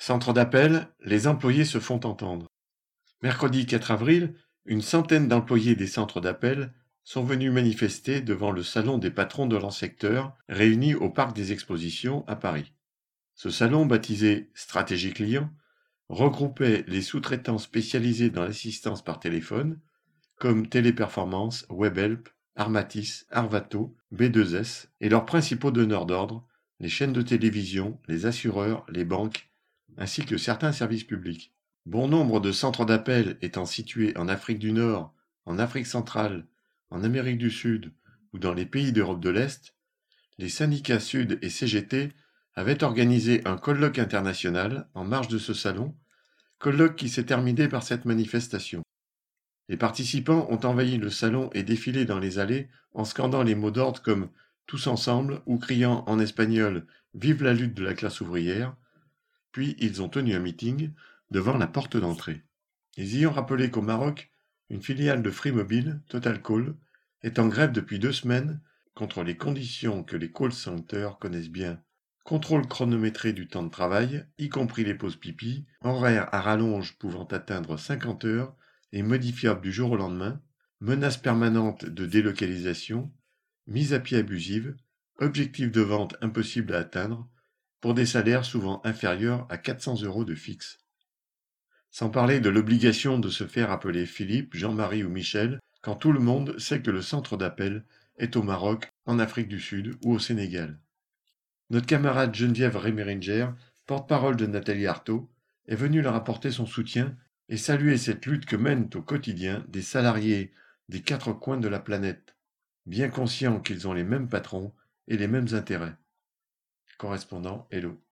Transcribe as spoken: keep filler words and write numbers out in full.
Centre d'appel, les employés se font entendre. Mercredi quatre avril, une centaine d'employés des centres d'appel sont venus manifester devant le salon des patrons de leur secteur, réunis au Parc des Expositions à Paris. Ce salon, baptisé Stratégie Client, regroupait les sous-traitants spécialisés dans l'assistance par téléphone, comme Téléperformance, Webhelp, Armatis, Arvato, B deux S, et leurs principaux donneurs d'ordre, les chaînes de télévision, les assureurs, les banques, ainsi que certains services publics. Bon nombre de centres d'appel étant situés en Afrique du Nord, en Afrique centrale, en Amérique du Sud ou dans les pays d'Europe de l'Est, les syndicats Sud et C G T avaient organisé un colloque international en marge de ce salon, colloque qui s'est terminé par cette manifestation. Les participants ont envahi le salon et défilé dans les allées en scandant les mots d'ordre comme « tous ensemble » ou criant en espagnol « Vive la lutte de la classe ouvrière », puis ils ont tenu un meeting devant la porte d'entrée. Ils y ont rappelé qu'au Maroc, une filiale de Free Mobile, Total Call, est en grève depuis deux semaines contre les conditions que les call centers connaissent bien. Contrôle chronométré du temps de travail, y compris les pauses pipi, horaires à rallonge pouvant atteindre cinquante heures et modifiables du jour au lendemain, menaces permanentes de délocalisation, mise à pied abusive, objectifs de vente impossibles à atteindre, pour des salaires souvent inférieurs à quatre cents euros de fixe. Sans parler de l'obligation de se faire appeler Philippe, Jean-Marie ou Michel, quand tout le monde sait que le centre d'appel est au Maroc, en Afrique du Sud ou au Sénégal. Notre camarade Geneviève Remeringer, porte-parole de Nathalie Arthaud, est venue leur apporter son soutien et saluer cette lutte que mènent au quotidien des salariés des quatre coins de la planète, bien conscients qu'ils ont les mêmes patrons et les mêmes intérêts. Correspondant Hello.